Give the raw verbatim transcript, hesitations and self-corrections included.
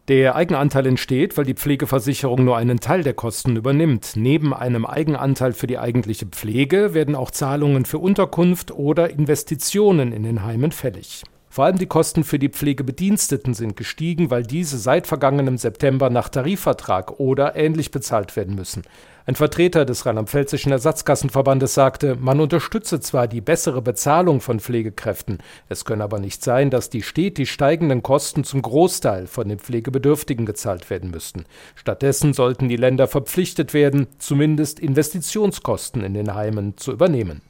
Der Eigenanteil entsteht, weil die Pflegeversicherung nur einen Teil der Kosten übernimmt. Neben einem Eigenanteil für die eigentliche Pflege werden auch Zahlungen für Unterkunft oder Investitionen in den Heimen fällig. Vor allem die Kosten für die Pflegebediensteten sind gestiegen, weil diese seit vergangenem September nach Tarifvertrag oder ähnlich bezahlt werden müssen. Ein Vertreter des Rheinland-Pfälzischen Ersatzkassenverbandes sagte, man unterstütze zwar die bessere Bezahlung von Pflegekräften, es könne aber nicht sein, dass die stetig steigenden Kosten zum Großteil von den Pflegebedürftigen gezahlt werden müssten. Stattdessen sollten die Länder verpflichtet werden, zumindest Investitionskosten in den Heimen zu übernehmen.